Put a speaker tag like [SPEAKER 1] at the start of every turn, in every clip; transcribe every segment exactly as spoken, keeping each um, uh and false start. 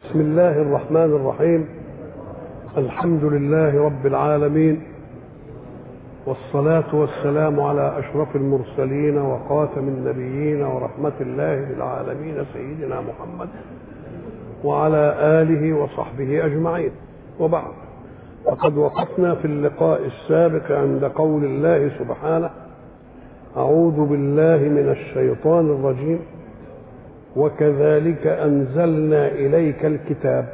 [SPEAKER 1] بسم الله الرحمن الرحيم. الحمد لله رب العالمين، والصلاة والسلام على أشرف المرسلين وخاتم النبيين ورحمة الله للعالمين سيدنا محمد وعلى آله وصحبه أجمعين، وبعد. وقد وقفنا في اللقاء السابق عند قول الله سبحانه: أعوذ بالله من الشيطان الرجيم، وكذلك أنزلنا إليك الكتاب،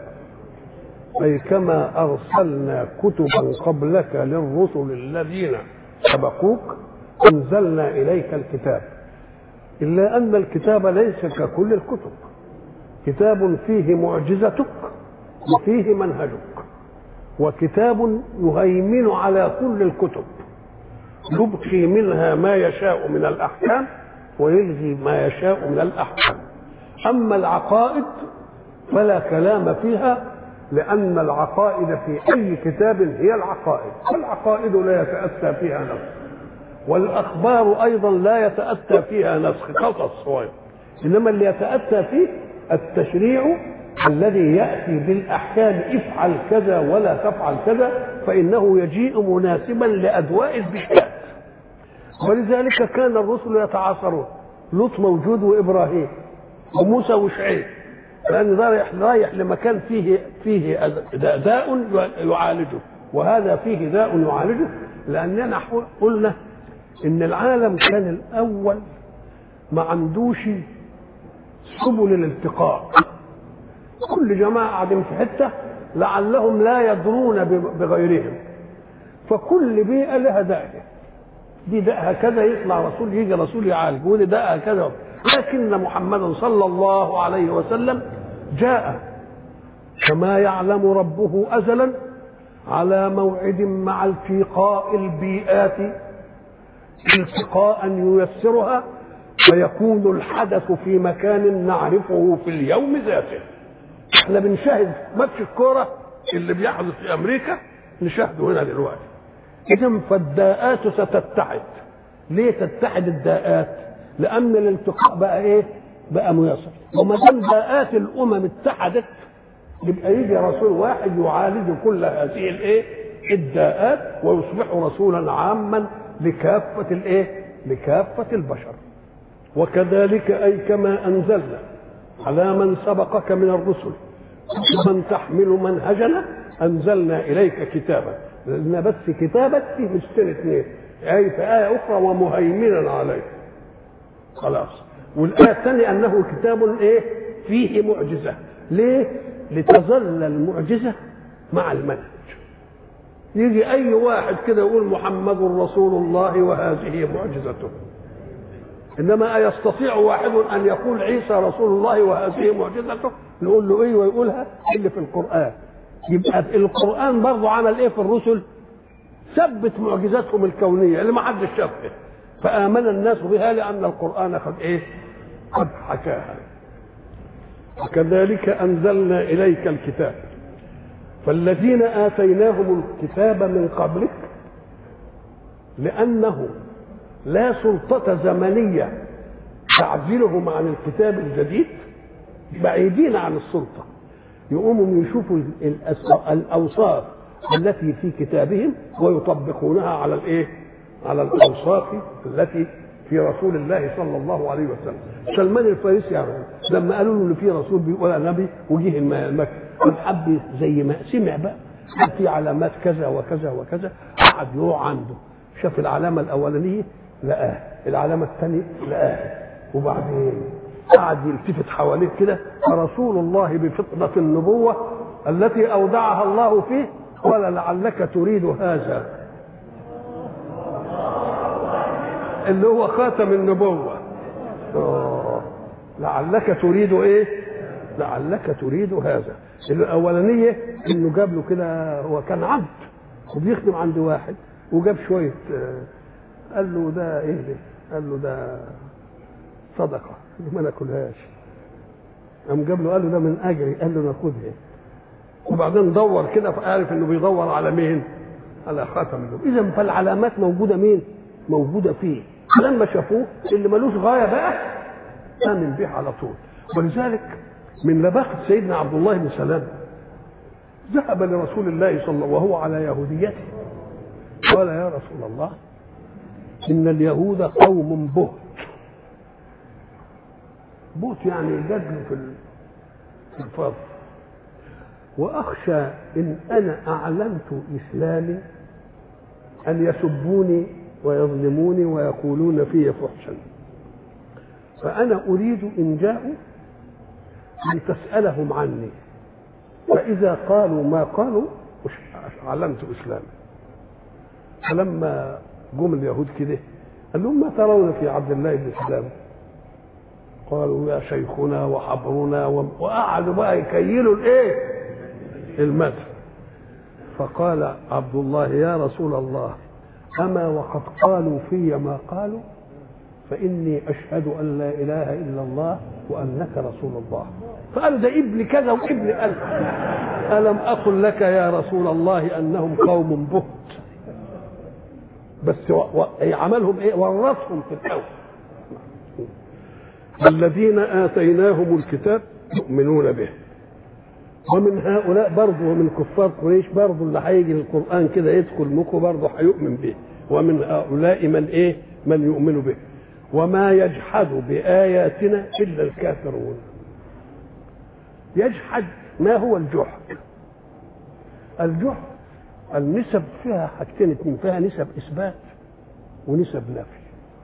[SPEAKER 1] أي كما أرسلنا كتبا قبلك للرسل الذين سبقوك أنزلنا إليك الكتاب. إلا أن الكتاب ليس ككل الكتب، كتاب فيه معجزتك وفيه منهجك، وكتاب يهيمن على كل الكتب، يبقي منها ما يشاء من الأحكام ويلغي ما يشاء من الأحكام. أما العقائد فلا كلام فيها، لأن العقائد في أي كتاب هي العقائد، والعقائد لا يتأتى فيها نسخ، والأخبار أيضا لا يتأتى فيها نسخ قصص صغير، إنما اللي يتأتى فيه التشريع الذي يأتي بالأحكام: افعل كذا ولا تفعل كذا، فإنه يجيء مناسبا لأدواء البشرات. ولذلك كان الرسل يتعاصرون، لوط موجود وإبراهيم وموسى وشعيب، لأن ده رايح رايح لمكان فيه فيه داء يعالجه، وهذا فيه داء يعالجه. لأننا قلنا إن العالم كان الأول ما عندوش سبل الالتقاء، كل جماعة قاعدين في حتة لعلهم لا يدرون بغيرهم، فكل بيئة لها داء، دي داءها كذا يطلع رسول يجي رسول يعالج، ودي داءها كذا. لكن محمد صلى الله عليه وسلم جاء كما يعلم ربه أزلا على موعد مع التقاء البيئات التقاء ييسرها، فيكون الحدث في مكان نعرفه في اليوم ذاته. احنا بنشاهد ماتش الكوره اللي بيحدث في امريكا، نشاهده هنا دلوقتي. اذا فالداءات ستتحد. ليه تتحد الداءات؟ لأن الالتقاء بقى إيه؟ بقى ميسر. وما دام داءات الأمم اتحدت يبقى يجي رسول واحد يعالج كل هذه الإيه؟ الداءات، ويصبح رسولا عاما لكافة الإيه؟ لكافة البشر. وكذلك أي كما أنزلنا على من سبقك من الرسل من تحمل منهجنا أنزلنا إليك كتابا. لأن بس كتابك فيه مشتري اثنين، أي في آية أخرى ومهيمنا عليه، خلاص. والآية الثانية أنه كتاب إيه؟ فيه معجزة. ليه؟ لتظل المعجزة مع المنهج. يجي أي واحد كده يقول محمد رسول الله وهذه معجزته، إنما أيستطيع واحد أن يقول عيسى رسول الله وهذه معجزته؟ نقول له إيه ويقولها اللي في القرآن. يبقى القرآن برضه عمل إيه في الرسل؟ ثبت معجزاتهم الكونية اللي ما حدش شافها، فآمن الناس بها لأن القرآن قد إيه؟ قد حكاها. وكذلك أنزلنا إليك الكتاب، فالذين آتيناهم الكتاب من قبلك، لأنه لا سلطة زمنية تعزلهم عن الكتاب الجديد، بعيدين عن السلطة، يقوموا يشوفوا الأوصاف التي في كتابهم ويطبقونها على الإيه؟ على الأوصاف التي في رسول الله صلى الله عليه وسلم. سلمان الفارسي يعني لما قالوا له ان في رسول بيقول نبي وجه المكة، حب زي ما سمع بقى في علامات كذا وكذا وكذا، قعد يروح عنده، شاف العلامة الأولانية لقاها، العلامة الثانية لقاها، وبعدين قعد يلتفت حواليه كده، فرسول الله بفطنة النبوة التي أودعها الله فيه قال: لعلك تريد هذا، اللي هو خاتم النبوة. أوه. لعلك تريد ايه؟ لعلك تريد هذا. الاولانيه انه جاب له كده، هو كان عبد وبيخدم عند واحد، وجاب شويه، قال له ده ايه ده؟ قال له ده صدقه ما ناكلهاش. قام جاب له قال له ده من اجري، قال له ناخدها. وبعدين دور كده فعرف انه بيدور على مين؟ على خاتم النبوة. اذا فالعلامات موجوده مين؟ موجوده فيه. لما شافوه اللي ملوش غايه بقى آمن به على طول. ولذلك من لباقة سيدنا عبد الله بن سلام ذهب لرسول الله صلى الله عليه وسلم وهو على يهوديته، قال يا رسول الله إن اليهود قوم بهت. بهت يعني جدل في الفضل، وأخشى إن أنا أعلنت إسلامي أن يسبوني ويظلموني ويقولون في فحشا، فأنا أريد إن جاءوا أن تسألهم عني، فإذا قالوا ما قالوا أعلنت إسلامي. فلما جم اليهود كده قال لهم ما ترون في عبد الله بن سلام؟ قالوا يا شيخنا وحبرنا، وقعدوا بقى يكيلوا الايه المدح. فقال عبد الله يا رسول الله أما وقد قالوا في ما قالوا فإني أشهد أن لا إله إلا الله وأنك رسول الله. فقالوا ده ابن كذا وابن ألف. ألم أقل لك يا رسول الله أنهم قوم بهت؟ بس عملهم ايه؟ ورثهم في الأول. الذين آتيناهم الكتاب يؤمنون به، ومن هؤلاء برضه ومن كفار قريش برضه اللي هيجي القرآن كده يدخل مخه برضه هيؤمن به، ومن هؤلاء من ايه؟ من يؤمن به. وما يجحد بآياتنا إلا الكافرون. يجحد، ما هو الجحد؟ الجحد النسب فيها حاجتين اتنين، فيها نسب إثبات ونسب نفي.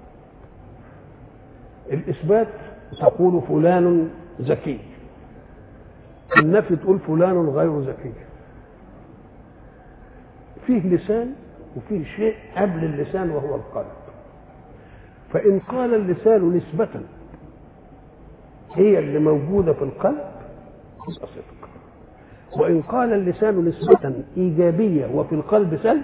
[SPEAKER 1] الإثبات تقول فلان ذكي، النفي تقول فلان غير ذكي. فيه لسان وفيه شيء قبل اللسان وهو القلب. فإن قال اللسان نسبة هي اللي موجودة في القلب يبقى صدق، وإن قال اللسان نسبة إيجابية وفي القلب سلب،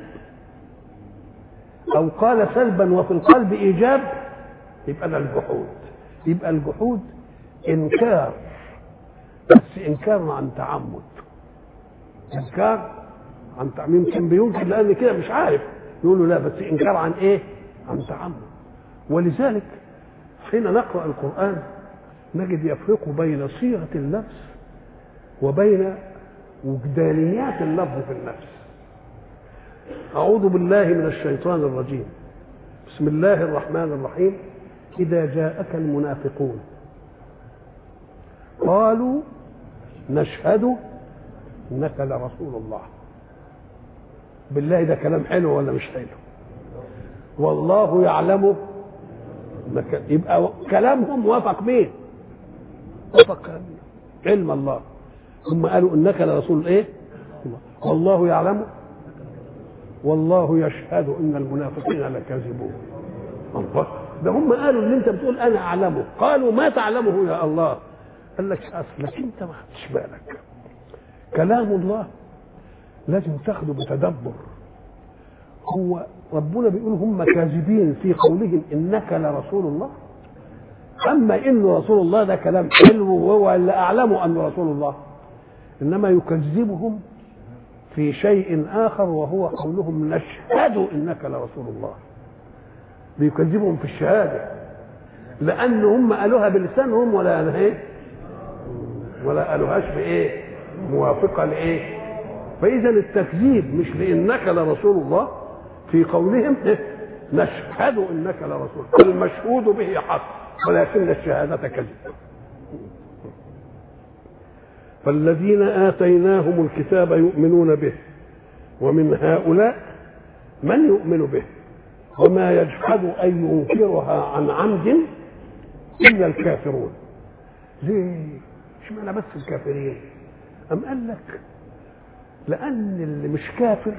[SPEAKER 1] أو قال سلبا وفي القلب إيجاب، يبقى ده الجحود. يبقى الجحود إنكار، بس إنكار عن تعمد. إنكار عن تعمد، يمكن بينكر لأن كده مش عارف، يقولوا لا، بس إنكار عن إيه؟ عن تعمد. ولذلك حين نقرأ القرآن نجد يفرق بين صيغة اللفظ وبين وجدانيات اللفظ في النفس. أعوذ بالله من الشيطان الرجيم. بسم الله الرحمن الرحيم. إذا جاءك المنافقون قالوا نشهد إنك لرسول الله. بالله ده كلام حلو ولا مش حلو؟ والله يعلم. يبقى كلامهم وافق مين؟ وافق علم الله. هم قالوا إنك لرسول إيه؟ والله يعلم والله يشهد إن المنافقين لكاذبون. الله، ده هم قالوا اللي انت بتقول انا اعلمه، قالوا ما تعلمه يا الله. قال لك اصلك انت ما خدتش بالك. كلام الله لازم تاخده بتدبر. هو ربنا بيقول هم كاذبين في قولهم انك لرسول الله. اما انه رسول الله ده كلام حلو وهو اللي اعلمه انه رسول الله، انما يكذبهم في شيء اخر وهو قولهم نشهد انك لرسول الله. بيكذبهم في الشهاده لان هم قالوها بلسانهم ولا ايه؟ ولا قالوهاش بايه؟ موافقه لايه؟ فاذا التكذيب مش لانك لرسول الله في قولهم نشهد انك لرسول، المشهود به حق ولكن الشهاده كذب. فالذين آتيناهم الكتاب يؤمنون به، ومن هؤلاء من يؤمن به، وما يجحد أن ينكرها عن عمد إلا الكافرون. ليه؟ اشمعنى بس الكافرين؟ أم قال لك لأن اللي مش كافر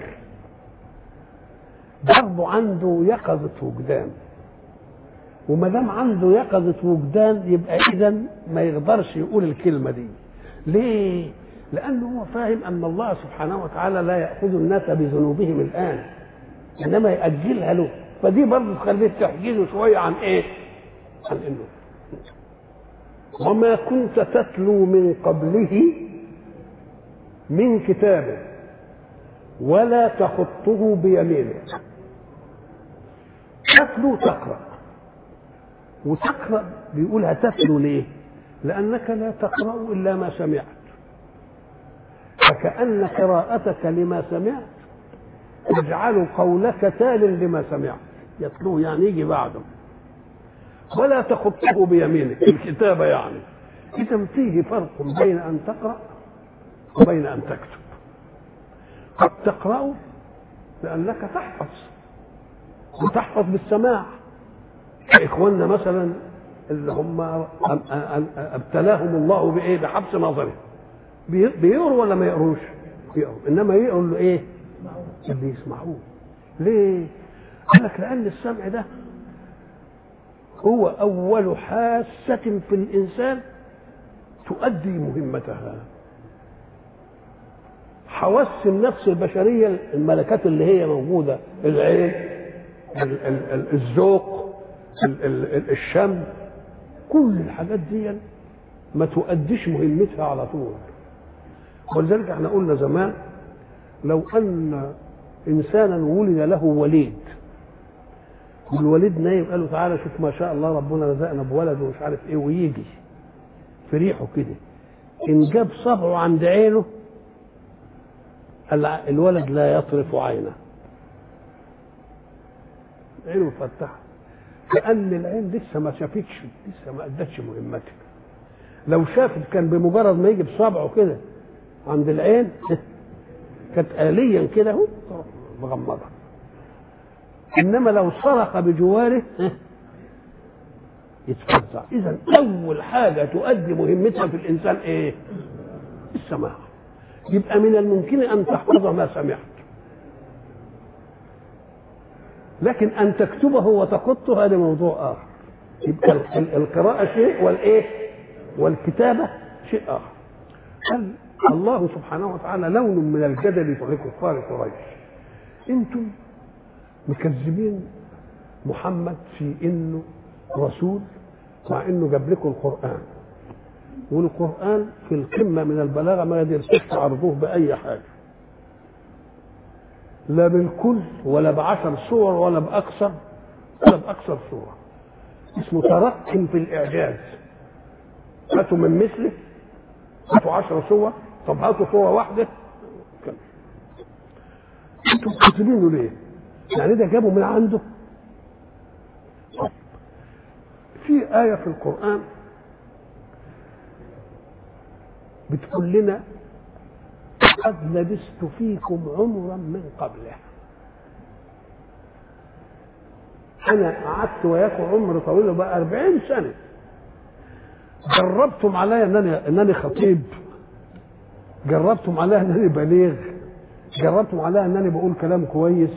[SPEAKER 1] برضه عنده يقظة وجدان، وما دام عنده يقظة وجدان يبقى إذن ما يقدرش يقول الكلمة دي. ليه؟ لأنه هو فاهم أن الله سبحانه وتعالى لا يأخذ الناس بذنوبهم الآن، إنما يأجلها له. فدي برضه تخليه تحجزه شوية عن إيه؟ عن إنه وما كنت تتلو من قبله من كتاب ولا تخطه بيمينك. تتلو تقرأ، وتقرأ بيقولها تتلو ليه؟ لأنك لا تقرأ إلا ما سمعت، فكأن قراءتك لما سمعت تجعل قولك تال لما سمعت، يتلوه يعني يجي بعده، ولا تخطه بيمينك الكتابة يعني. إذا فيه فرق بين أن تقرأ وبين أن تكتب. قد تقرأ لأنك تحفظ، وتحفظ بالسماع، كإخواننا مثلا اللي هم ابتلاهم الله بإيه؟ بحبس نظري، بيقروا ولا ما يقروش؟ بيقروا، إنما يقروا له إيه؟ اللي يسمعوه. ليه؟ قال لك لأن السمع ده هو أول حاسة في الإنسان تؤدي مهمتها. حواس النفس البشرية، الملكات اللي هي موجودة، العين، الذوق، الشم، كل الحاجات دي ما تؤديش مهمتها على طول. ولذلك احنا قلنا زمان لو أن إنسانا ولد له وليد، والوليد نايم، قال له تعالى شوف ما شاء الله ربنا رزقنا بولد ومش عارف ايه، ويجي في ريحه كده، ان جاب صبعه عند عينه الولد لا يطرف عينه، عينه مفتحه، كأن العين لسه ما شافتش، لسه ما أدتش مهمتها. لو شافت كان بمجرد ما يجي بصبعه كده عند العين كانت آليا كده اهو مغمضه. انما لو صرخ بجواره يتفزع. اذا اول حاجه تؤدي مهمتها في الانسان ايه؟ السماع. يبقى من الممكن ان تحفظ ما سمعت، لكن ان تكتبه وتخطه هذا موضوع اخر. يبقى القراءه شيء والايه؟ والكتابه شيء اخر. قال الله سبحانه وتعالى لون من الجدل لكفار قريش، انتم مكذبين محمد في انه رسول، مع انه جاب لكم القرآن، والقرآن في القمة من البلاغة ما قدرتش تعرضوه بأي حاجة، لا بالكل ولا بعشر صور ولا بأكثر ولا بأكثر صورة. اسمه ترقم في الإعجاز. هاتوا من مثله، هاتوا عشر صور، طب هاتوا صورة واحدة. انتم مكذبينه ليه؟ يعني ده جابوا من عنده. في آية في القرآن بتقول لنا قد لبثت فيكم عمرا من قبله. أنا قعدت وياكم عمر طويل بقى أربعين سنة، جربتم عليا أنني أنني خطيب، جربتم عليا أنني بليغ، جربتم عليا أنني بقول كلام كويس.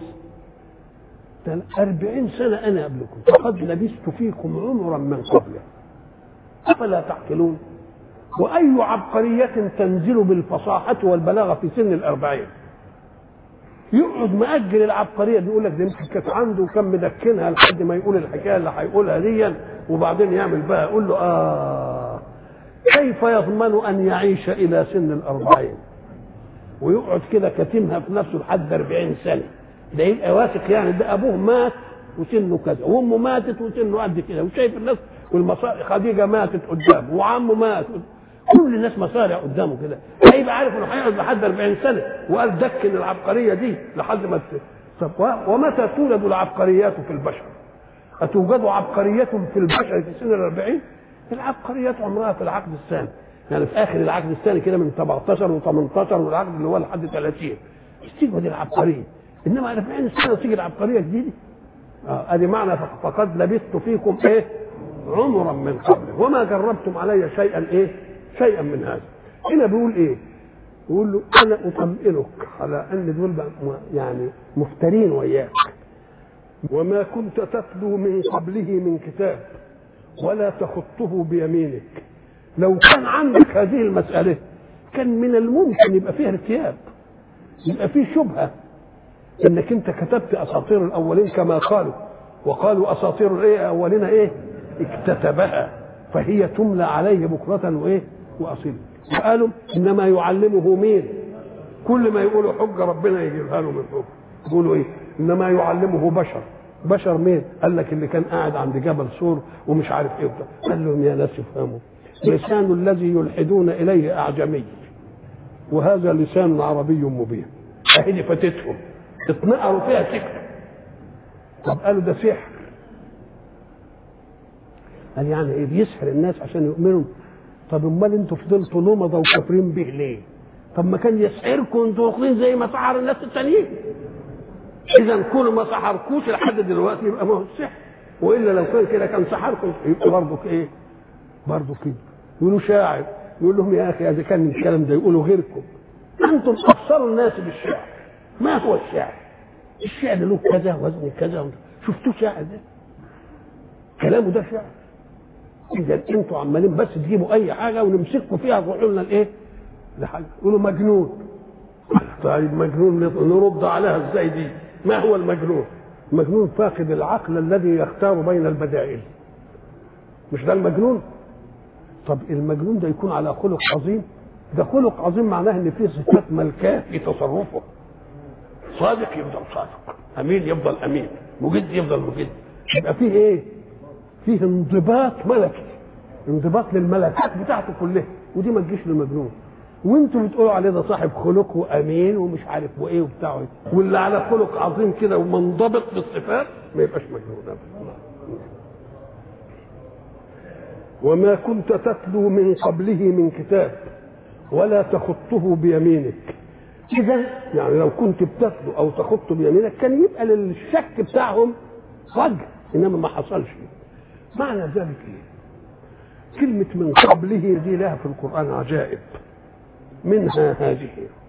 [SPEAKER 1] أربعين سنة أنا قبلكم، فقد لبثت فيكم عمرا من قبله أفلا تعقلون. وأي عبقرية تنزل بالفصاحة والبلاغة في سن الأربعين؟ يقعد مأجل العبقرية دي، يقول لك دي يمكن كانت عنده وكان مدكنها لحد ما يقول الحكاية اللي هيقولها دي، وبعدين يعمل بها. يقول له آه كيف يضمن أن يعيش إلى سن الأربعين؟ ويقعد كده كتمها في نفسه لحد أربعين سنة. ده يبقى واثق يعني ده أبوه مات وسنه كذا، وأمه ماتت وسنه قد كده، وشايف الناس والمصاري، خديجة ماتت قدامه وعمه مات، كل الناس مصارع قدامه كده، هيبقى عارف انه هيقعد لحد أربعين سنة. وقال دكن العبقرية دي لحد ما طب ومتى تولد العبقريات في البشر؟ أتوجد عبقرية في البشر في سن الأربعين؟ العبقريات عمرها في العقد الثاني، يعني في آخر العقد الثاني كده من سبعتاشر وثمانية عشر والعقد اللي هو لحد ثلاثين تيجي العبقرية. إنما أربعين سنة تيجي العبقرية جديدة. اه ادي معنى فقد لبثت فيكم ايه؟ عمرا من قبله وما جربتم علي شيئا ايه؟ شيئا من هذا. هنا بيقول ايه؟ يقول له انا اطمئنك على ان دول يعني مفترين وياك، وما كنت تتلو من قبله من كتاب ولا تخطه بيمينك. لو كان عندك هذه المسألة كان من الممكن يبقى فيها ارتياب، يبقى فيه شبهة انك انت كتبت اساطير الاولين كما قالوا، وقالوا اساطير الايه الاولين ايه؟ اكتتبها فهي تملى عليه بكرة وايه؟ واصيلا. وقالوا انما يعلمه مين؟ كل ما يقولوا حجه ربنا يجيبها له من فوق. يقولوا ايه؟ انما يعلمه بشر. بشر مين؟ قال لك اللي كان قاعد عند جبل سور ومش عارف ايه. قال لهم يا ناس افهموا لسان الذي يلحدون إليه أعجمي وهذا لسان عربي مبين. أهدي فتتهم اتنقروا فيها سكر. طب قالوا ده سحر. قال يعني ايه؟ بيسحر الناس عشان يؤمنوا. طب امال انتوا فضلتوا نمضة وكافرين به ليه؟ طب ما كان يسحركم انتوا واخدين زي ما سحر الناس التانيين. اذا كل ما سحركوش لحد دلوقتي يبقى ما هو السحر، والا لو كان كده كان سحركم يبقى برضه ايه؟ برضه كده. يقولوا شاعر، يقول لهم يا اخي اذا كان الكلام ده يقولوا غيركم. انتم ابصروا الناس بالشعر. ما هو الشعر؟ الشعر له كذا وزن كذا. شفتوا شاعر ده؟ كلامه ده شعر. اذا انتوا عمالين بس تجيبوا اي حاجه ونمسكوا فيها تروحوا لنا الايه؟ لحاجه يقولوا مجنون. طيب مجنون نرد عليها ازاي دي؟ ما هو المجنون؟ المجنون فاقد العقل الذي يختار بين البدائل. مش ده المجنون؟ طب المجنون ده يكون على خلق عظيم؟ ده خلق عظيم معناه ان فيه صفات ملكاه في تصرفه. صادق يفضل صادق، امين يفضل امين، مجد يفضل مجد. يبقى فيه ايه؟ فيه انضباط ملكي، انضباط للملكات بتاعته كلها، ودي ما تجيش للمجنون. وانتوا بتقولوا عليه ده صاحب خلق وامين ومش عارف وايه وبتاع، واللي على خلق عظيم كده ومنضبط بالصفات ما يبقاش مجنون ابدا. وما كنت تتلو من قبله من كتاب ولا تخطه بيمينك. اذا يعني لو كنت بتتلو او تخط بيمينك كان يبقى للشك بتاعهم وجه، انما ما حصلش. معنى ذلك ايه؟ كلمه من قبله دي لها في القران عجائب، منها هذه.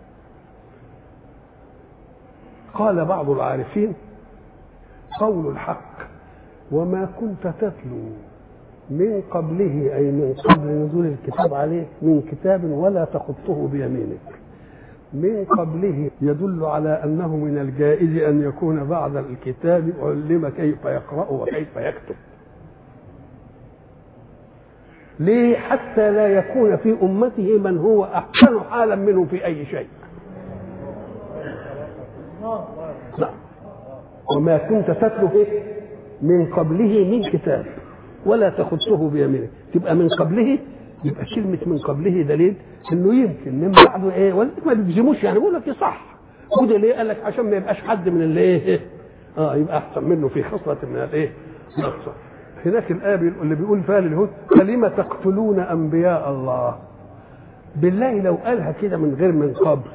[SPEAKER 1] قال بعض العارفين قول الحق وما كنت تتلو من قبله أي من قبل نزول الكتاب عليه من كتاب ولا تخطه بيمينك. من قبله يدل على أنه من الجائز أن يكون بعد الكتاب علم كيف يقرأ وكيف يكتب. ليه؟ حتى لا يكون في أمته من هو أحسن حالا منه في أي شيء. نعم. وما كنت تتلو إيه؟ من قبله من كتاب ولا تخطه بيمينك. تبقى من قبله، يبقى كلمة من قبله دليل انه يمكن من بعده ايه، ولا ما بيجزموش يعني، بيقول لك صح. وده ليه؟ قال لك عشان ما يبقاش حد من اللي ايه اه يبقى احسن منه في خصلة من الايه نقصة. هناك الآية اللي بيقول فيها لليهود فلم تقتلون انبياء الله. بالله لو قالها كده من غير من قبل،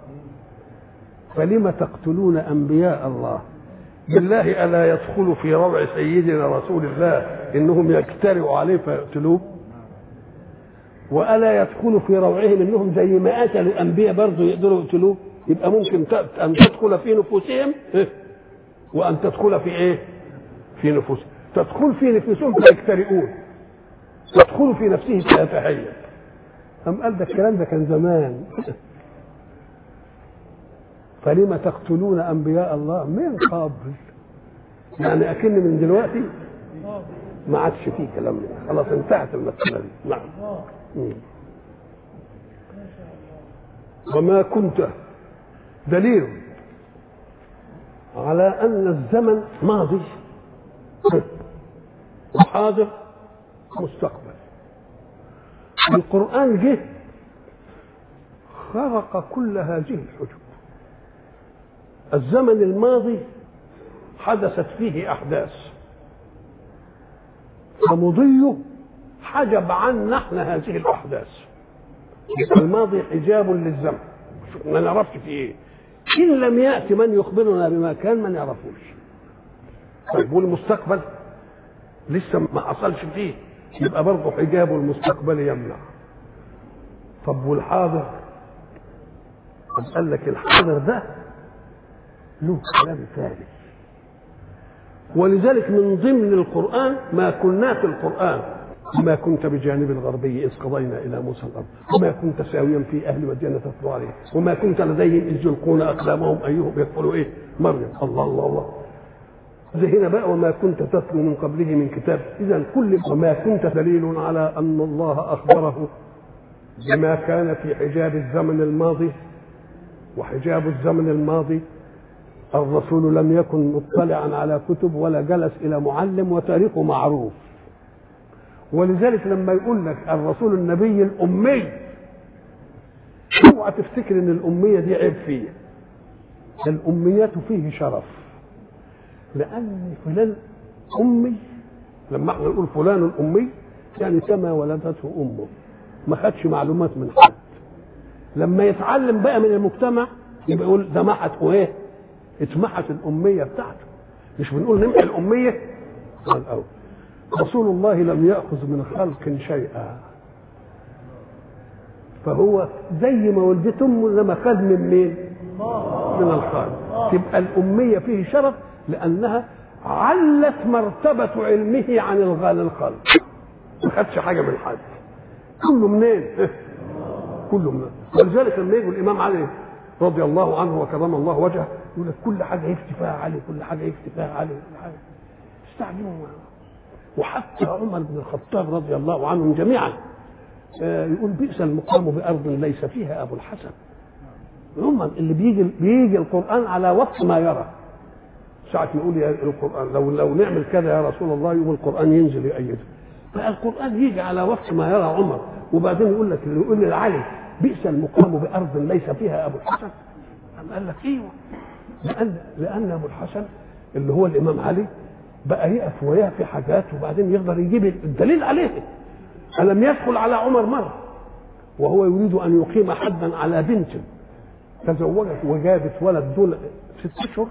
[SPEAKER 1] فلم تقتلون انبياء الله، بالله ألا يدخل في روع سيدنا رسول الله إنهم يجترئوا عليه فيقتلوه؟ وألا يدخل في روعهم إنهم زي ما قتلوا أنبياء برضه يقدروا يقتلوه؟ يبقى ممكن أن تدخل في نفوسهم وأن تدخل في إيه؟ في نفوسهم. تدخل في نفوسهم فيجترئون، تدخل في نفسه فيتهيب. أم قال ده الكلام ده كان زمان. فلما تقتلون انبياء الله من قبل، يعني اكن من دلوقتي ما عادش فيه كلام منه، خلاص انتهت المساله دي. نعم. وما كنت دليل على ان الزمن ماضي وحاضر مستقبل. القرآن جه خرق كل هذه الحجب. الزمن الماضي حدثت فيه أحداث، فمضيه حجب عنا احنا هذه الأحداث. الماضي حجاب للزمن، ما نعرفش فيه ايه. إن لم يأتي من يخبرنا بما كان ما نعرفوش. طيب والمستقبل لسه ما حصلش فيه، يبقى برضه حجاب المستقبل يمنع. طب والحاضر؟ قال لك الحاضر ده له كلام ثاني. ولذلك من ضمن القرآن ما كنا في القرآن ما كنت بجانب الغربي إذ قضينا إلى موسى الأمر وما كنت ساويا في أهل مدينة تتلو عليه وما كنت لديهم إذ يلقون أقلامهم أيهم يقولوا إيه مريم. الله الله الله. زي هنا بقى وما كنت تتلو من قبله من كتاب. إذا كل وما كنت دليل على أن الله أخبره بما كان في حجاب الزمن الماضي. وحجاب الزمن الماضي الرسول لم يكن مطلعا على كتب ولا جلس إلى معلم وتاريخه معروف، ولذلك لما يقول لك الرسول النبي الأمي، اوعى تفتكر ان الأمية دي عيب فيه، الأميات فيه شرف، لأن فلان أمي، لما احنا نقول فلان الأمي يعني كما ولدته أمه، ما خدش معلومات من حد. لما يتعلم بقى من المجتمع يبقى يقول ده محت وايه؟ اتمحت الأمية بتاعته. مش بنقول نمحي الأمية؟ قال أول رسول الله لم يأخذ من خلق شيئا، فهو زي ما ولدت أمه لما خد من مين؟ من الخالق. تبقى الأمية فيه شرف لأنها علت مرتبة علمه عن الخلق، ما خدش حاجة من حد، كله منين؟ كله منين. ولذلك لما يقول الإمام علي رضي الله عنه وكرم الله وجهه يقول لك كل حاجة يفتي فيها علي، كل حاجة يفتي فيها علي، كل حاجة استعجلوا. وحتى عمر بن الخطاب رضي الله عنهم جميعا يقول بئس المقام بأرض ليس فيها أبو الحسن. عمر اللي بيجي بيجي القرآن على وقت ما يرى، ساعة يقول يا القرآن لو لو نعمل كذا يا رسول الله يقول القرآن ينزل يؤيده. فالقرآن يجي على وقت ما يرى عمر، وبعدين يقول لك اللي يقول لعلي بئس المقام بأرض ليس فيها أبو الحسن. قال لك ايوه، لأن لأن أبو الحسن اللي هو الإمام علي بقى يقف وياه في حاجات وبعدين يقدر يجيب الدليل عليه. ألم يدخل على عمر مرة وهو يريد أن يقيم حدا على بنت تزوجت وجابت ولد دول ست أشهر،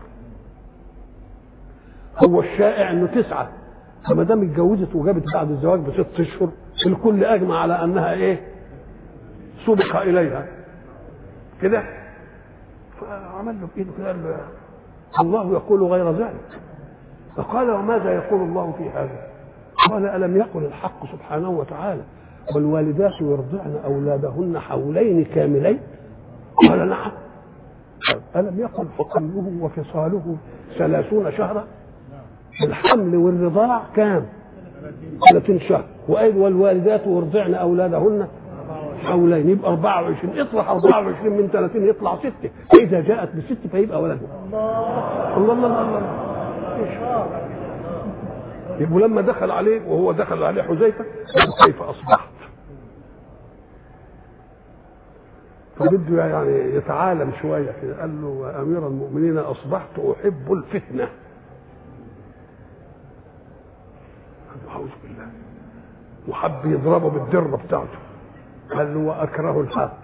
[SPEAKER 1] هو الشائع انه تسعه، فما دام اتجوزت وجابت بعد الزواج بست اشهر الكل اجمع على انها ايه؟ سبق اليها كده. فعمل له بايده كده قال له الله يقول غير ذلك. فقال وماذا يقول الله في هذا؟ قال الم يقل الحق سبحانه وتعالى والوالدات يرضعن اولادهن حولين كاملين؟ قال نعم. الم يقل فحمله وفصاله ثلاثون شهرا؟ الحمل والرضاع كام؟ ثلاثين شهر. وأيضا والوالدات يرضعن أولادهن حولين، يبقى أربعة وعشرين. اطرح أربعة وعشرين من ثلاثين يطلع ستة، فإذا جاءت بست فيبقى ولده. الله الله الله الله. يبقى لما دخل عليه وهو دخل عليه حذيفة قال كيف أصبحت؟ فبده يعني يتعالم شوية كده. قال له يا أمير المؤمنين أصبحت أحب الفتنة. أعوذ بالله. وحب يضربه بالدرة بتاعته. قال له وأكره الحق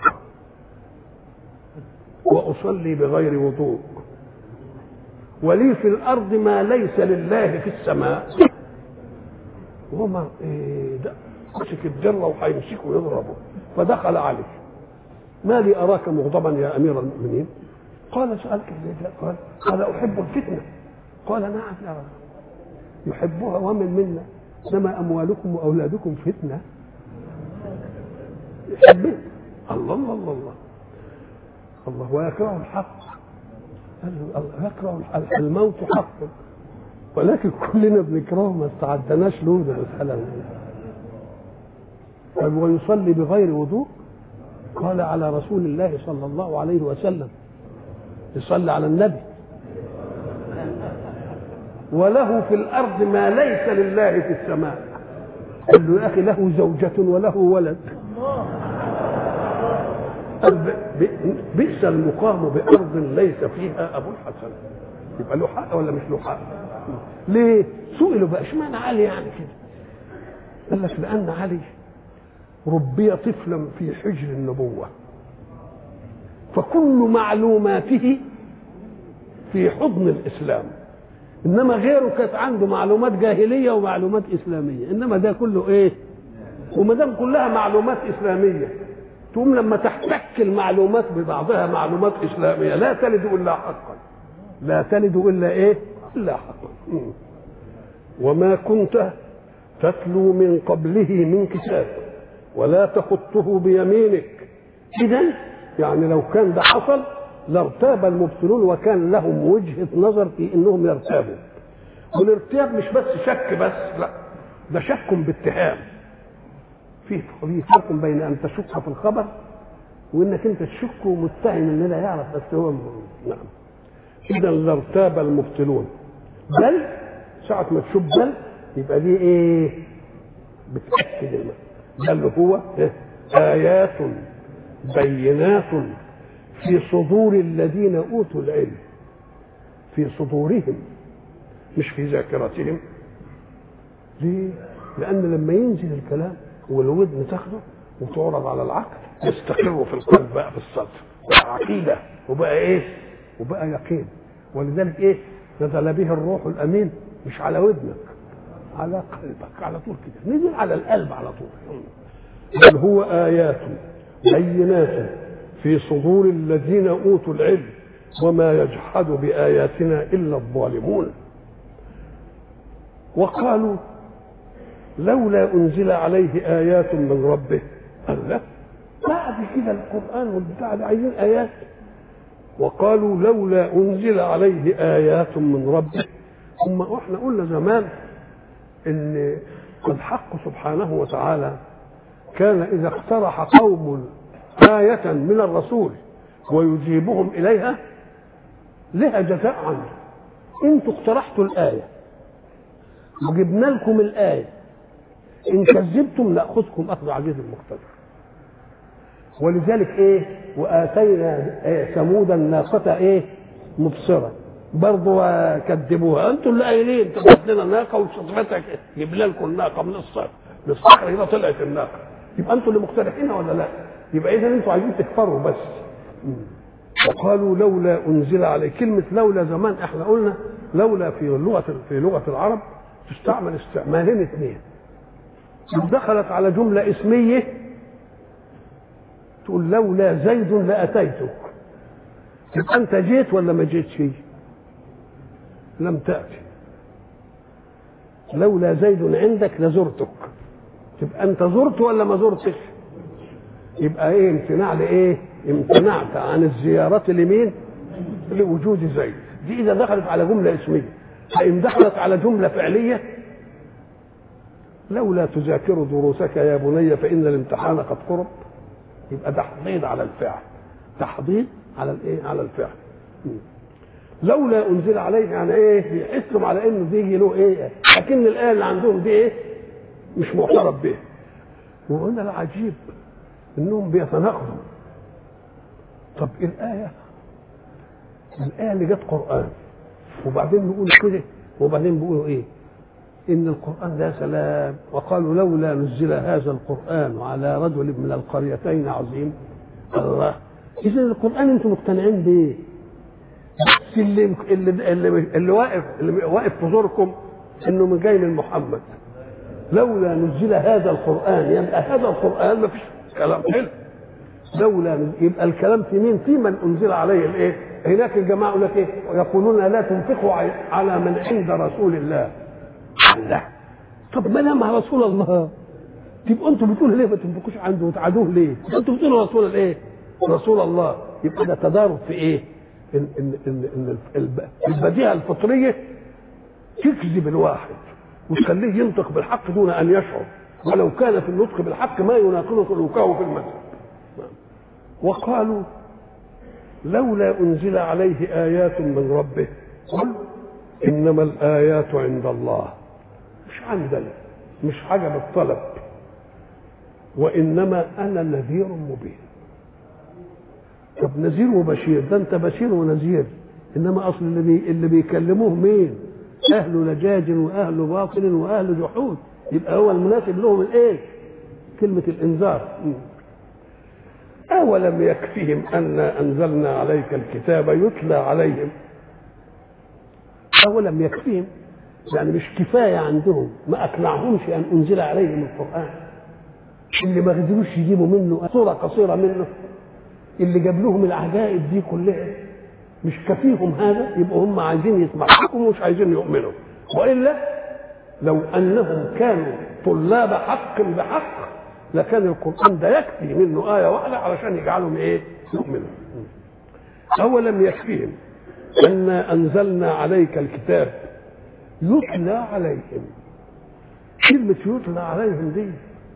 [SPEAKER 1] وأصلي بغير وضوء ولي في الأرض ما ليس لله في السماء. وما إيه ده مسك الدرة وهيمسكه ويضربه. فدخل عليه ما لي أراك مغضبا يا أمير المؤمنين؟ قال سألك ليه؟ قال قال أحب الفتنة. قال نعم يا رب يحبها ومن منا، إنما أموالكم وأولادكم فتنة. يحبها. الله الله الله الله الله. ويكره الحق. يكره الموت حق، ولكن كلنا بنكرهه ما استعدناش له. ده مسألة. ويصلي بغير وضوء. قال على رسول الله صلى الله عليه وسلم يصلي على النبي. وله في الأرض ما ليس لله في السماء. قال له يا أخي له زوجة وله ولد. بئس المقام بأرض ليس فيها أبو الحسن. يبقى له حق ولا مش له حق؟ ليه؟ سئلوا بقى اشمعنى علي يعني كده؟ قال لك لأن علي ربي طفلا في حجر النبوة، فكل معلوماته في حضن الإسلام، إنما غيره كانت عنده معلومات جاهلية ومعلومات إسلامية، إنما ده كله إيه؟ وما دام كلها معلومات إسلامية تقوم لما تحتك المعلومات ببعضها معلومات إسلامية لا تلد إلا حقا، لا تلد إلا إيه؟ إلا حقا. وما كنت تتلو من قبله من كتاب ولا تخطه بيمينك. إذن يعني لو كان ده حصل لارتاب المبطلون وكان لهم وجهة نظر في انهم يرتابوا. والارتياب مش بس شك بس، لا ده شك باتهام. في فرق بين ان تشك في الخبر وانك انت تشك ومتهم ان لا يعرف بس هو. نعم. اذا لارتاب المبطلون. بل ساعة ما تشوف بل يبقى دي ايه؟ بتأكد المعنى. بل هو آيات بينات في صدور الذين أوتوا العلم، في صدورهم مش في ذاكرتهم. ليه؟ لأن لما ينزل الكلام والودن تاخده وتعرض على العقل يستقر في القلب بقى في الصدر، بقى عقيدة وبقى إيه؟ وبقى يقين. ولذلك إيه؟ نزل به الروح الأمين مش على ودنك، على قلبك على طول كده، نزل على القلب على طول. بل هو آيات بينات في صدور الذين أوتوا العلم وما يجحد بآياتنا إلا الظالمون. وقالوا لولا أنزل عليه آيات من ربه. قال لا، بعد كده القرآن والبتاع ده عايزين آيات. وقالوا لولا أنزل عليه آيات من ربه. ثم احنا قلنا زمان ان الحق سبحانه وتعالى كان إذا اقترح قوم آية من الرسول ويجيبهم إليها لها جزاء عنه. انتوا اقترحتوا الآية وجبنا لكم الآية، إن كذبتم نأخذكم أخذ عزيز المقتدر. ولذلك إيه؟ وآتينا إيه؟ ثمود الناقة إيه؟ مبصرة، برضو كذبوها. أنتوا اللي قايلين تبعت لنا ناقة وصفتك جبنا لكم الناقة من الصخر، من الصخر هنا طلعت الناقة. يبقى أنتوا اللي مقترحينها ولا لا؟ يبقى إذا أنتوا عايزين تكفروا بس. وقالوا لولا أنزل عليه. كلمة لولا زمان إحنا قلنا لولا في اللغة في لغة العرب تستعمل استعمالين اثنين. دخلت على جملة اسمية تقول لولا زيد لأتيتك، يبقى أنت جيت ولا ما جيتش؟ لم تأتي. لولا زيد عندك لزرتك، تبقى أنت زرت ولا ما زرتش؟ يبقى إيه؟ امتناع لإيه؟ امتنعت عن الزيارة لمين؟ لوجود زيد. دي إذا دخلت على جملة اسمية. فإن دخلت على جملة فعلية لولا تذاكر دروسك يا بني فإن الامتحان قد قرب، يبقى تحضيض على الفعل، تحضيض على الايه؟ على الفعل. لولا انزل عليه يعني ايه؟ بيحسهم على انه بيجي له ايه؟ لكن الايه اللي عندهم دي ايه؟ مش معترف بها. وقلنا العجيب انهم بيتناقضوا. طب الايه الايه اللي جت قران وبعدين نقول كده وبعدين بيقولوا ايه؟ إن القرآن ده سلام. وقالوا لولا نزل هذا القرآن على رجل من القريتين عظيم. الله، إذا القرآن أنتم مقتنعين بيه، بس اللي اللي اللي, اللي واقف اللي واقف في زوركم إنه من جاي من محمد. لولا نزل هذا القرآن، يبقى هذا القرآن ما فيش كلام حلو. لولا يبقى الكلام في مين؟ في من أنزل عليه الإيه؟ هناك الجماعة يقول لك إيه؟ ويقولون لا تنفقوا على من عند رسول الله. لا، طب ما دام رسول الله تبقوا انتوا بتقولوا ليه ما تنفقوش عنده وتعادوه ليه؟ انتوا بتقولوا رسول الايه؟ رسول الله. يبقى ده تضارب في ايه؟ ان ان ان, إن البديهه الفطريه تكذب الواحد وتخليه ينطق بالحق دون ان يشعر، ولو كان في النطق بالحق ما يناقض سلوكه في المذهب. وقالوا لولا انزل عليه ايات من ربه. قل انما الايات عند الله، مش عندنا، مش حاجه بالطلب، وانما انا نذير مبين. طب نذير وبشير، ده انت بشير ونذير، انما اصل اللي بي اللي بيكلموه مين؟ اهل لجاج واهل باطل واهل جحود، يبقى هو المناسب لهم الايه؟ كلمه الانذار. اولم يكفيهم انا انزلنا عليك الكتاب يتلى عليهم. اولم يكفيهم يعني مش كفايه عندهم، ما اقنعهمش ان انزل عليهم القران، اللي ما قدروش يجيبوا منه صوره قصيره منه، اللي جاب لهم العجائب دي كلها، مش كفيهم هذا؟ يبقوا هم عايزين يسمعوا ومش عايزين يؤمنوا. والا لو انهم كانوا طلاب حق بحق لكان القران ده يكفي منه ايه واحده علشان يجعلهم ايه؟ يؤمنوا. اولم يكفيهم انا انزلنا عليك الكتاب يتلى عليهم. كلمه يتلى عليهم دي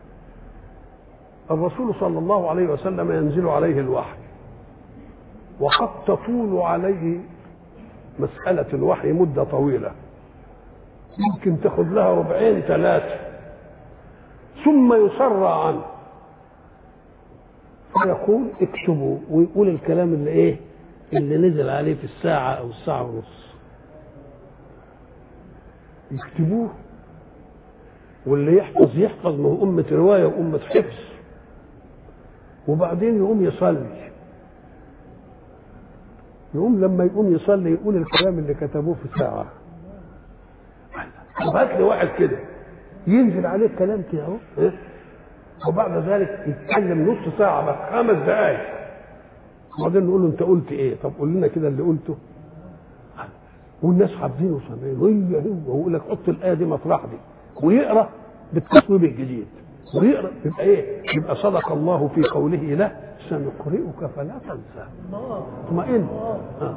[SPEAKER 1] الرسول صلى الله عليه وسلم ينزل عليه الوحي، وقد تطول عليه مسألة الوحي مدة طويلة، يمكن تاخد لها ربعين ثلاثة، ثم يسرع عنه فيقول اكتبوا، ويقول الكلام اللي ايه اللي نزل عليه في الساعة او الساعة ونص، يكتبوه. واللي يحفظ يحفظ، ما هو أمة رواية وأمة حفظ. وبعدين يقوم يصلي، يقوم لما يقوم يصلي يقول الكلام اللي كتبوه في ساعة. طب هات لي واحد كده ينزل عليه الكلام كده اهو، وبعد ذلك يتكلم نص ساعة بس خمس دقايق، وبعدين نقول له أنت قلت إيه؟ طب قول لنا كده اللي قلته. والناس حافظينه وسامعين، هي هو ويقول لك حط الآية دي مطرح دي، ويقرأ بالتصويب الجديد، ويقرأ يبقى إيه؟ يبقى صدق الله في قوله له سنقرئك فلا تنسى. اطمئن. آه.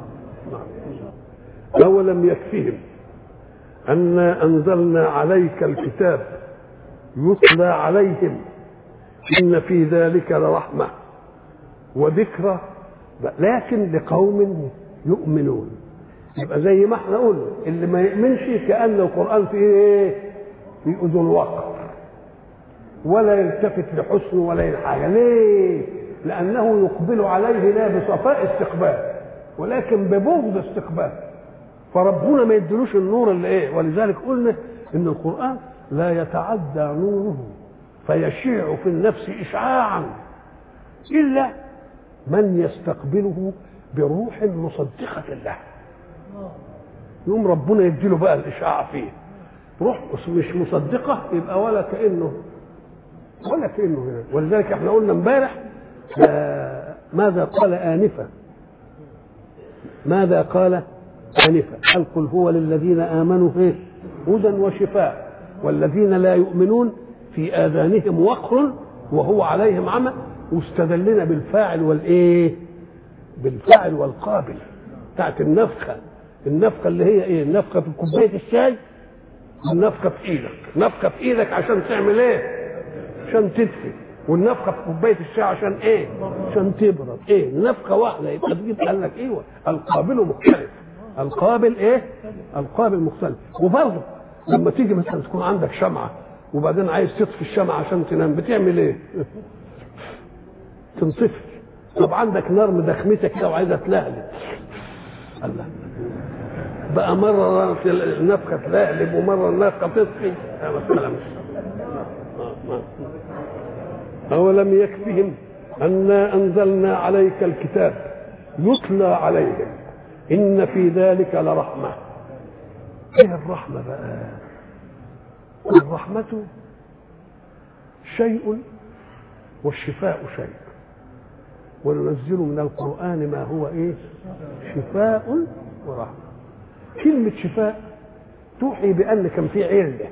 [SPEAKER 1] أولم يكفهم أنا أنزلنا عليك الكتاب يتلى عليهم إن في ذلك لرحمة وذكرى لكن لقوم يؤمنون. يبقى زي ما احنا قلنا اللي ما يؤمنش كأن القرآن فيه ايه؟ في أذن وقر، ولا يلتفت لحسنه ولا لحاجة. ليه؟ لأنه يقبل عليه لا بصفاء استقبال ولكن ببغض استقبال، فربنا ما يدلوش النور اللي ايه. ولذلك قلنا ان القرآن لا يتعدى نوره فيشيع في النفس إشعاعا إلا من يستقبله بروح مصدقة له، يوم ربنا يديله بقى الإشعاع فيه. روح مش مصدقة يبقى ولا كأنه ولا كأنه هنا. ولذلك احنا قلنا امبارح ماذا قال آنفا، ماذا قال آنفا؟ قال قل هو للذين آمنوا هدى وشفاء والذين لا يؤمنون في آذانهم وقر وهو عليهم عمى. واستدلنا بالفاعل والايه؟ بالفاعل والقابل بتاعت النفخة. النفخة اللي هي ايه؟ النفخة في كوباية الشاي، والنفخة في ايدك. نفخة في ايدك عشان تعمل ايه؟ عشان تدفي. والنفخة في كوباية الشاي عشان ايه؟ عشان تبرد. ايه؟ نفخة واحدة. يبقى تجيب قال لك ايه؟ القابل مختلف. القابل ايه؟ القابل مختلف. وبرضه لما تيجي مثلا تكون عندك شمعة وبعدين عايز تطفي الشمعة عشان تنام، بتعمل ايه؟ تنطفي. طب عندك نار مدخمتك كده وعايزة تلهلب، الله بقى مرة النفخة تلهلب ومرة النفخة تطفي. مثلا أولم يكفهم أنا أنزلنا عليك الكتاب يتلى عليهم إن في ذلك لرحمة. إيه الرحمة بقى؟ الرحمة شيء والشفاء شيء، وننزل من القرآن ما هو إيه؟ شفاء ورحمة. كلمة شفاء توحي بأن كان في علة.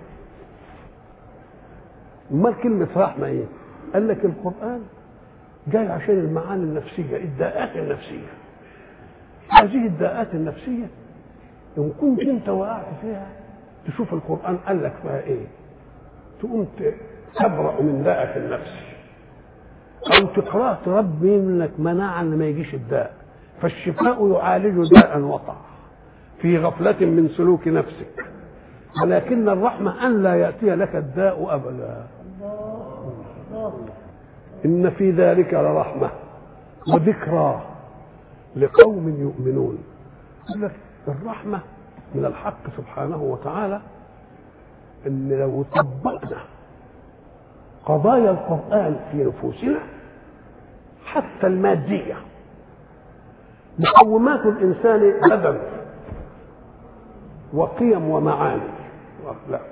[SPEAKER 1] أمال كلمة رحمة إيه؟ قال لك القرآن جاي عشان المعاني النفسية، الداءات النفسية. هذه الداءات النفسية إن كنت أنت وقعت فيها تشوف القرآن قال لك فيها إيه، تقوم تبرأ من داءك النفسي، أو تقرأ تربي منك مناعا لما يجيش الداء. فالشفاء يعالج داء وقع في غفلة من سلوك نفسك، ولكن الرحمة أن لا يأتي لك الداء أبدا. إن في ذلك لرحمة وذكرى لقوم يؤمنون. يقول لك الرحمة من الحق سبحانه وتعالى إن لو طبقنا قضايا القرآن في نفوسنا حتى المادية، مقومات الإنسان بدن وقيم ومعاني وأخلاق.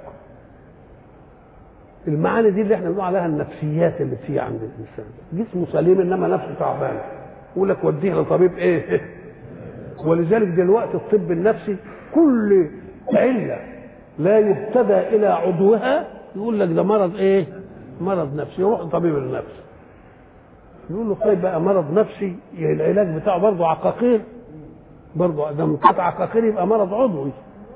[SPEAKER 1] المعاني دي اللي احنا بنقول عليها النفسيات اللي فيها عند الإنسان. جسمه سليم إنما نفسه تعبان، يقول لك وديه لطبيب إيه. ولذلك دلوقتي الطب النفسي كل علة لا يبتدى إلى عضوها يقول لك ده مرض إيه؟ مرض نفسي. يروح لطبيب النفس يقول له طيب بقى مرض نفسي العلاج بتاعه برضه عقاقير، برضه ده قطع عقاقير يبقى مرض عضوي.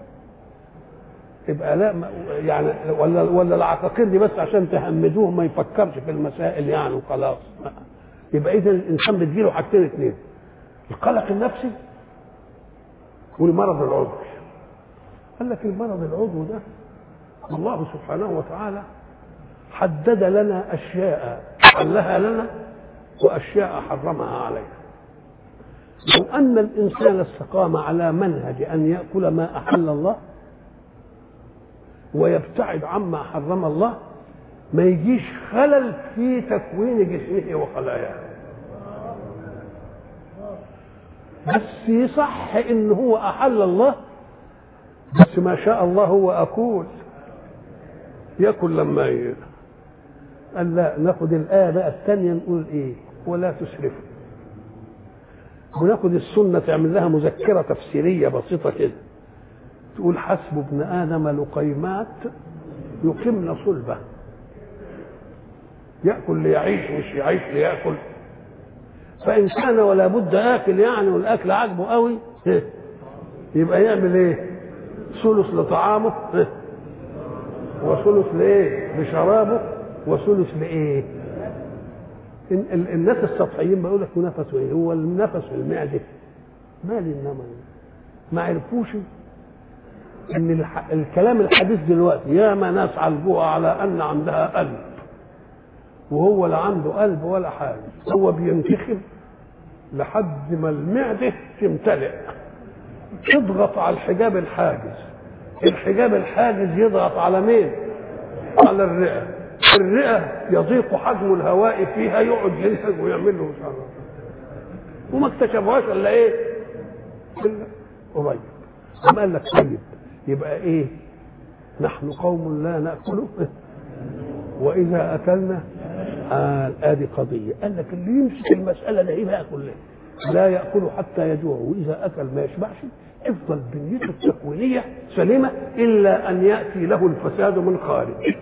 [SPEAKER 1] يبقى لا يعني ولا ولا العقاقير دي بس عشان تهمدوه ما يفكرش في المسائل يعني وخلاص. يبقى اذا الانسان بتجيله حاجتين اثنين، القلق النفسي والمرض العضوي. قال لك المرض العضوي ده الله سبحانه وتعالى حدد لنا أشياء حلها لنا وأشياء حرمها علينا. لو أن الإنسان استقام على منهج أن يأكل ما أحل الله ويبتعد عما حرم الله ما يجيش خلل في تكوين جسمه وخلاياه. بس يصح إن هو أحل الله، بس ما شاء الله هو أكل يأكل لما ي... قال لا، ناخد الآية بقى الثانية نقول إيه؟ ولا تسرفوا. وناخد السنة تعمل لها مذكرة تفسيرية بسيطة كده، تقول حسب ابن آدم لقيمات يقمن صلبه، يأكل ليعيش مش يعيش ليأكل. فإن كان ولا بد آكل يعني والأكل عاجبه قوي يبقى يعمل إيه؟ ثلث لطعامه وثلث لإيه؟ لشرابه وثلث لإيه؟ الناس السطحيين بيقول لك نفسه ايه؟ هو النفس في المعده مالي، انما ما عرفوش ان الكلام الحديث دلوقتي يا ما ناس علقوها على ان عندها قلب وهو لا عنده قلب ولا حاجه، هو بينتخب لحد ما المعده تمتلئ، تضغط على الحجاب الحاجز، الحجاب الحاجز يضغط على مين؟ على الرئه، الرئه يضيق حجم الهواء فيها، يقعد ينهج ويعمل له مش عارف وما اكتشفوهاش الا ايه؟ الا قريب. قام قال لك طيب يبقى ايه؟ نحن قوم لا ناكل واذا اكلنا آه ادي قضيه. قال لك اللي يمسك المساله ده ايه بقى كلها؟ لا ياكل حتى يجوع، واذا اكل ما يشبعش، افضل بنيته التكوينيه سليمه الا ان ياتي له الفساد من خارج.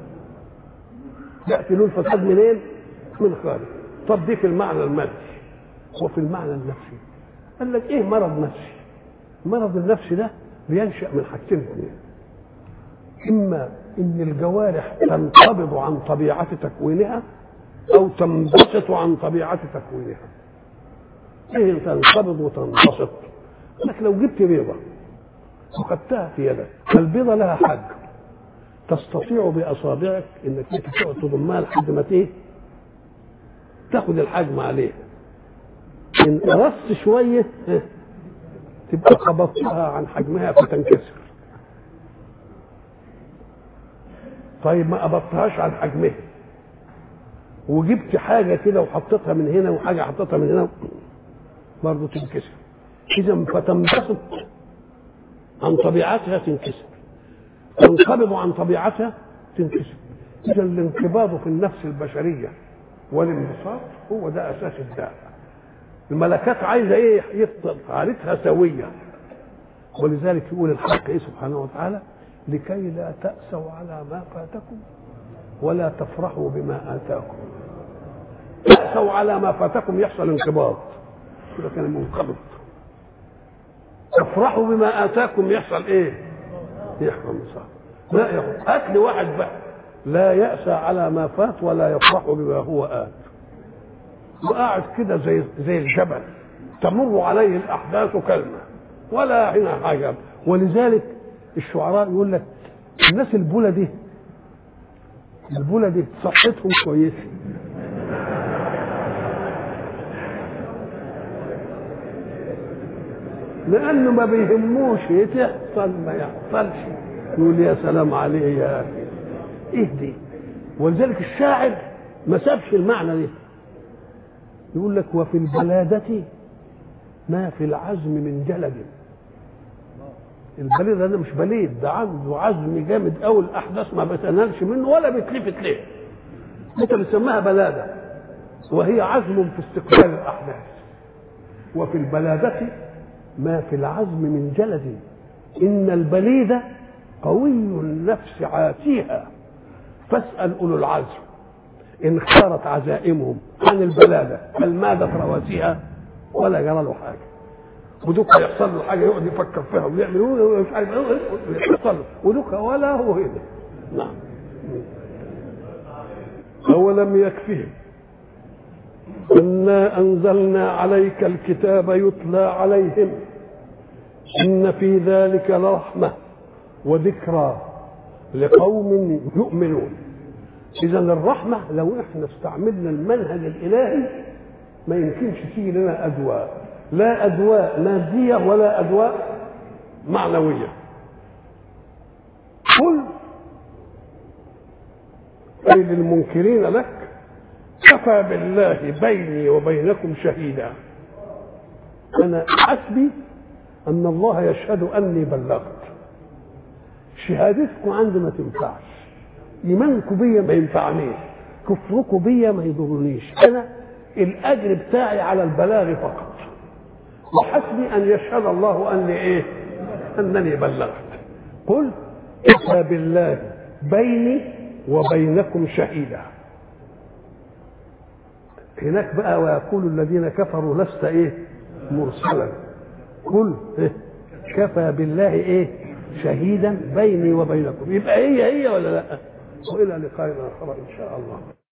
[SPEAKER 1] يأتي له الفساد منين؟ من خارج. طب دي في المعنى المادي، وفي المعنى النفسي قال لك ايه مرض نفسي؟ المرض النفسي ده بينشأ من حاجتين اثنين، اما ان الجوارح تنقبض عن طبيعة تكوينها او تنبسط عن طبيعة تكوينها. ايه تنقبض وتنبسط؟ قال لك لو جبت بيضة وخدتها في يدك، البيضة لها حجم، تستطيع باصابعك انك انت تقعد تضمها لحد ما ايه؟ تاخد الحجم عليها. ان قرصت شويه تبقى قبضتها عن حجمها فتنكسر. طيب ما قبضتهاش عن حجمها وجبت حاجه كده وحطيتها من هنا وحاجه حطيتها من هنا برضه تنكسر. اذا فتنبسط عن طبيعتها تنكسر، تنقبض عن طبيعتها تنكسر. اذا الانقباض في النفس البشريه والانبساط هو ده اساس الداء. الملكات عايزه ايه؟ يفضل حالتها سويه، ولذلك يقول الحق ايه سبحانه وتعالى: لكي لا تأسوا على ما فاتكم ولا تفرحوا بما آتاكم. تأسوا على ما فاتكم يحصل انقباض، كده كان منقبض. تفرحوا بما آتاكم يحصل ايه؟ يحصل انصاف. لا يا اكل واحد بقى لا يأسى على ما فات ولا يفرح بما هو آت، وقاعد كده زي زي الجبل تمر عليه الأحداث كلمة ولا هنا حاجة. ولذلك الشعراء يقول لك الناس البولة دي البولة دي صحتهم كويسة، لأنه ما بيهموش يحصل ما يحصلش، يقول يا سلام عليه يا أخي إيه دي. ولذلك الشاعر ما سابش المعنى ده، يقول لك وفي البلادة ما في العزم من جلد. البليد ده مش بليد، ده عنده عزم جامد قوي، الاحداث ما بتنالش منه ولا بتلفت ليه. انت بتسميها بلاده وهي عزم في استقبال الاحداث. وفي البلاده ما في العزم من جلد، ان البليد قوي النفس عاتيها فاسال اولو العزم ان اختارت عزائمهم عن البلاده هل مادت رواسيها ولا جرى له حاجه. ودوك يحصل له حاجه يقعد يفكر فيها ويعمل مش عارف ايه يحصل له، ودوك ولا هو هنا. نعم. أولم يكفهم إنا أنزلنا عليك الكتاب يتلى عليهم إن في ذلك لرحمة وذكرى لقوم يؤمنون. إذا الرحمة لو إحنا استعملنا المنهج الإلهي ما يمكنش تيجي لنا أدواء، لا أدواء مادية ولا أدواء معنوية. قل أي للمنكرين لك كفى بالله بيني وبينكم شهيدا، أنا حسبي أن الله يشهد أني بلغت. شهادتكم عندي ما تنفعش، إيمانكم بيا ما ينفعنيش، كفركم بيا ما يضرنيش، أنا الأجر بتاعي على البلاغ فقط، وحسبي أن يشهد الله أني إيه؟ أنني بلغت. قل كفى بالله بيني وبينكم شهيدا. هناك بقى ويقول الذين كفروا لست إيه؟ مرسلا. قل إيه؟ كفى بالله إيه؟ شهيدا بيني وبينكم. يبقى هي هي ولا لا؟ وإلى لقاء آخر إن شاء الله.